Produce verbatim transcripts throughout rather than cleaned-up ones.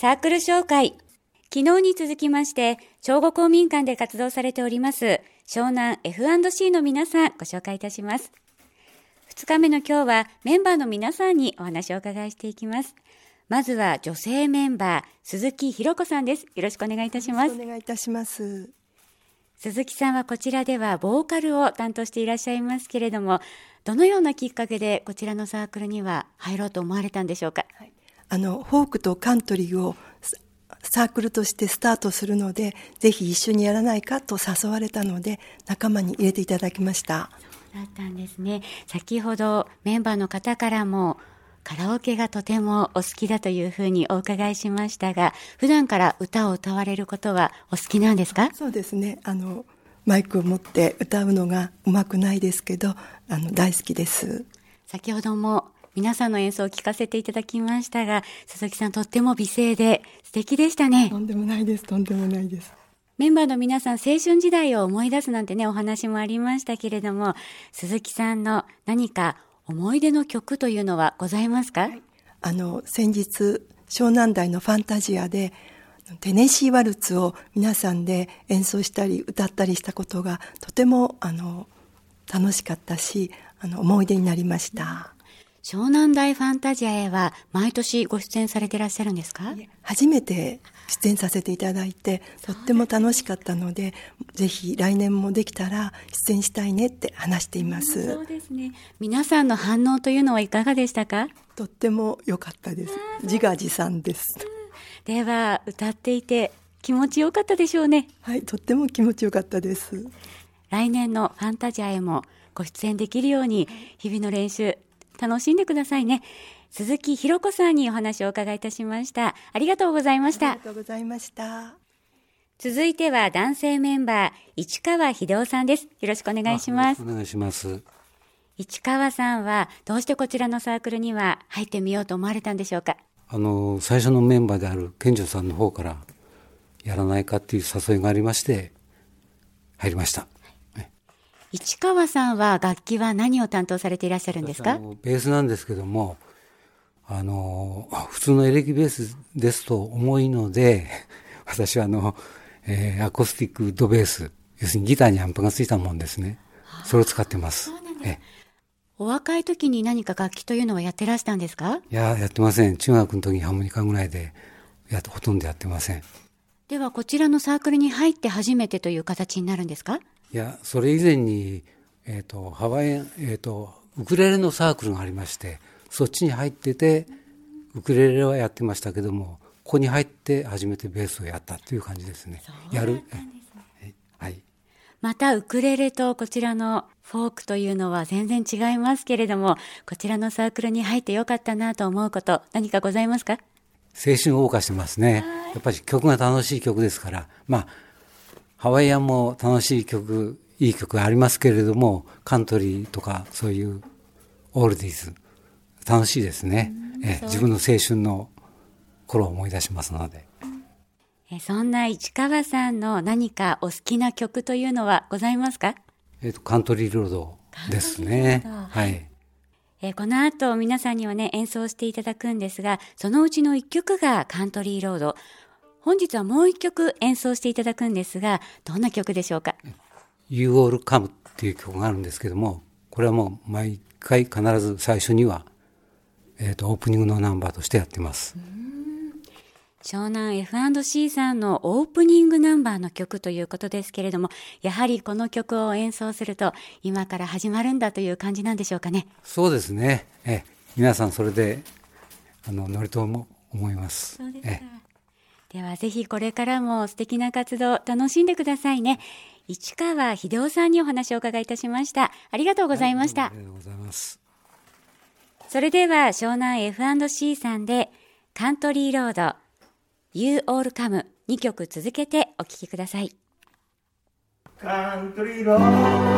サークル紹介。昨日に続きまして、長後公民館で活動されております、湘南 エフアンドシー の皆さん、ご紹介いたします。ふつかめの今日は、メンバーの皆さんにお話をお伺いしていきます。まずは女性メンバー、鈴木ひろ子さんです。よろしくお願いいたします。 よろしくお願いいたします。 鈴木さんはこちらではボーカルを担当していらっしゃいますけれども、どのようなきっかけでこちらのサークルには入ろうと思われたんでしょうか。 はい、あのフォークとカントリーをサークルとしてスタートするので、ぜひ一緒にやらないかと誘われたので、仲間に入れていただきました。 そうだったんですね。先ほどメンバーの方からもカラオケがとてもお好きだというふうにお伺いしましたが、普段から歌を歌われることはお好きなんですか？ そうですね。あのマイクを持って歌うのがうまくないですけど、あの大好きです。 先ほども皆さんの演奏を聞かせていただきましたが、鈴木さんとっても美声で素敵でしたね。 とんでもないです。とんでもないです。 メンバーの皆さん、青春時代を思い出すなんてね、お話もありましたけれども、鈴木さんの何か思い出の曲というのはございますか？はい、 あの先日湘南台のファンタジアでテネシーワルツを皆さんで演奏したり歌ったりしたことがとてもあの楽しかったし、あの思い出になりました。 湘南台ファンタジアへは毎年ご出演されていらっしゃるんですか？ 初めて出演させていただいてとっても楽しかったので、ぜひ来年もできたら出演したいねって話しています。 そうですね。皆さんの反応というのはいかがでしたか？ とっても良かったです。自画自賛です。 では歌っていて気持ちよかったでしょうね。 はい、とっても気持ちよかったです。 来年のファンタジアへもご出演できるように日々の練習楽しんでくださいね。鈴木ひろ子さんにお話をお伺いいたしました。ありがとうございました。 ありがとうございました。 続いては男性メンバー市川秀夫さんです。よろしくお願いします。 お願いします。 市川さんはどうしてこちらのサークルには入ってみようと思われたんでしょうか？ あの最初のメンバーである健丈さんの方からやらないかっていう誘いがありまして入りました。 市川さんは楽器は何を担当されていらっしゃるんですか？ ベースなんですけども、あの普通のエレキベースですと重いので、私はあの、えー、アコースティックウッドベース、要するにギターにアンプがついたもんですね。それを使ってます。 そうなんです。お若い時に何か楽器というのはやってらしたんですか？ いや、やってません。中学の時にハーモニカぐらいでやっほとんどやってません。 ではこちらのサークルに入って初めてという形になるんですか？ いや、それ以前に、えーと、ハワイアン、えーと、ウクレレのサークルがありまして、そっちに入ってて、ウクレレはやってましたけども、ここに入って初めてベースをやったという感じですね。 そうだったんですね。 はい。 またウクレレとこちらのフォークというのは全然違いますけれども、こちらのサークルに入ってよかったなと思うこと何かございますか？ 青春を謳歌してますね。やっぱり曲が楽しい曲ですから、まあハワイアンも楽しい曲、いい曲ありますけれども、カントリーとかそういうオールディーズ楽しいですね。え自分の青春の頃を思い出しますので。 えそんな市川さんの何かお好きな曲というのはございますか？ えっとカントリーロードですね。はい。 えこの後皆さんにはね演奏していただくんですが、そのうちの一曲がカントリーロード。本日はもう一曲演奏していただくんですが、どんな曲でしょうか ？You All Come っていう曲があるんですけども、これはもう毎回必ず最初には、えーと、オープニングのナンバーとしてやってます。 湘南 エフアンドシー さんのオープニングナンバーの曲ということですけれども、やはりこの曲を演奏すると今から始まるんだという感じなんでしょうかね。 そうですね。え皆さんそれであの乗りとも思います。 そうですか。ではぜひこれからも素敵な活動楽しんでくださいね。市川秀夫さんにお話をお伺いいたしました。ありがとうございました。 はい、ありがとうございます。 それでは湘南 エフアンドシー さんでカントリーロード You All Come にきょく続けてお聴きください。 カントリーロード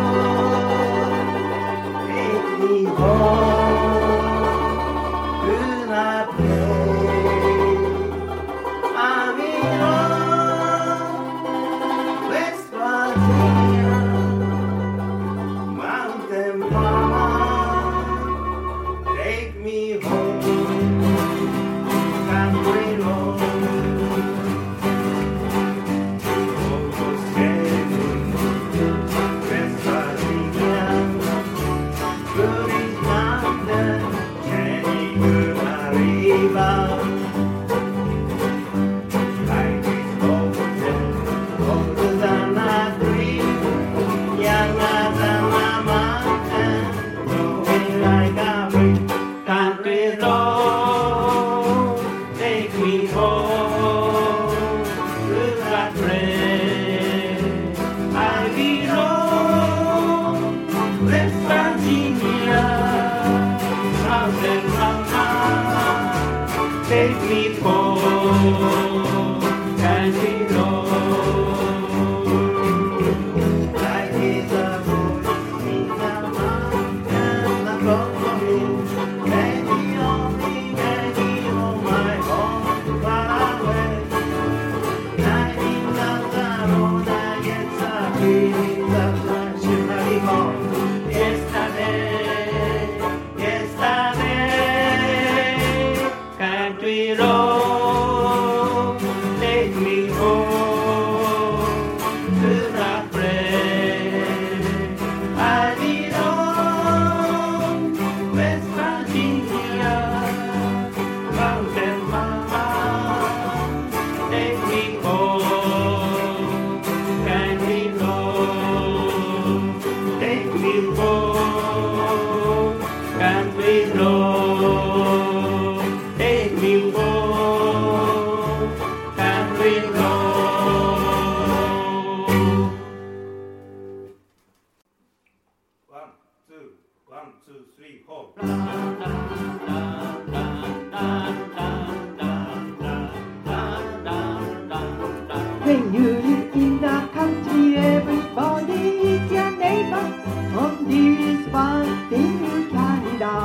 Take me home to my place I'm in love West Virginia Mountain Mama Take me home Country road go to that place. I belong West Virginia, Southern Mama, take me home, country road. Like it's a voice in the mountains above me, maybe only, maybe on my own far away. Night in the road, I get a piece of my shivering home. Yesterday, yesterday, country road, take me home to that place. I belong, West Virginia, mountain mama, take me home, country road, take me home, country road, take me home, country road. One, two, one, two, three, four. When you live in the country, everybody is your neighbor. On this one thing you can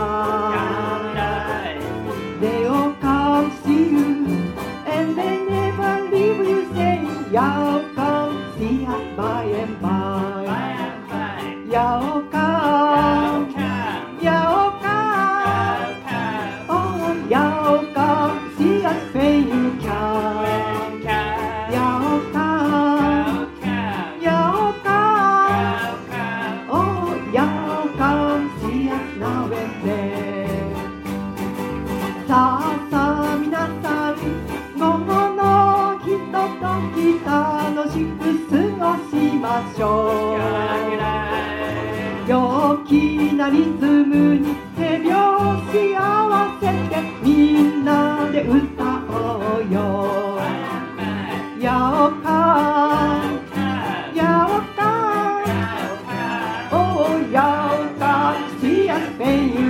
die. They all come see you, and they never leave you saying, "Y'all come see us by and by." Y'all come, y'all come, oh, y'all come see us when you can. Y'all come, y'all come, oh, y'all come see us now and then. さあさあ皆さん、午後のひととき楽しく過ごしましょう。陽気なリズムに手拍子合わせてみんなで歌おうよ。やおかやおか、おやおか、See us when you